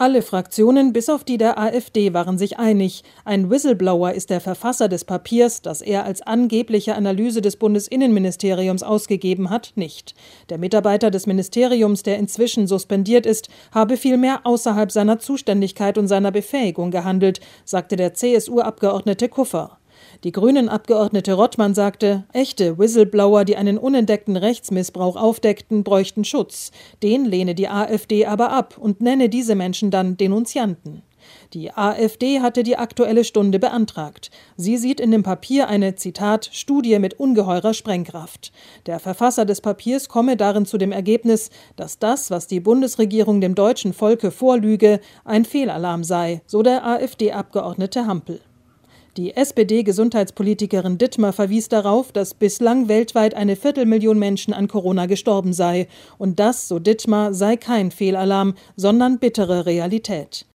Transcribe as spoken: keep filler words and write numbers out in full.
Alle Fraktionen bis auf die der AfD waren sich einig. Ein Whistleblower ist der Verfasser des Papiers, das er als angebliche Analyse des Bundesinnenministeriums ausgegeben hat, nicht. Der Mitarbeiter des Ministeriums, der inzwischen suspendiert ist, habe vielmehr außerhalb seiner Zuständigkeit und seiner Befähigung gehandelt, sagte der C S U-Abgeordnete Kuffer. Die Grünen-Abgeordnete Rottmann sagte, echte Whistleblower, die einen unentdeckten Rechtsmissbrauch aufdeckten, bräuchten Schutz. Den lehne die AfD aber ab und nenne diese Menschen dann Denunzianten. Die AfD hatte die Aktuelle Stunde beantragt. Sie sieht in dem Papier eine, Zitat, Studie mit ungeheurer Sprengkraft. Der Verfasser des Papiers komme darin zu dem Ergebnis, dass das, was die Bundesregierung dem deutschen Volke vorlüge, ein Fehlalarm sei, so der AfD-Abgeordnete Hampel. Die S P D-Gesundheitspolitikerin Dittmer verwies darauf, dass bislang weltweit eine Viertelmillion Menschen an Corona gestorben sei. Und das, so Dittmer, sei kein Fehlalarm, sondern bittere Realität.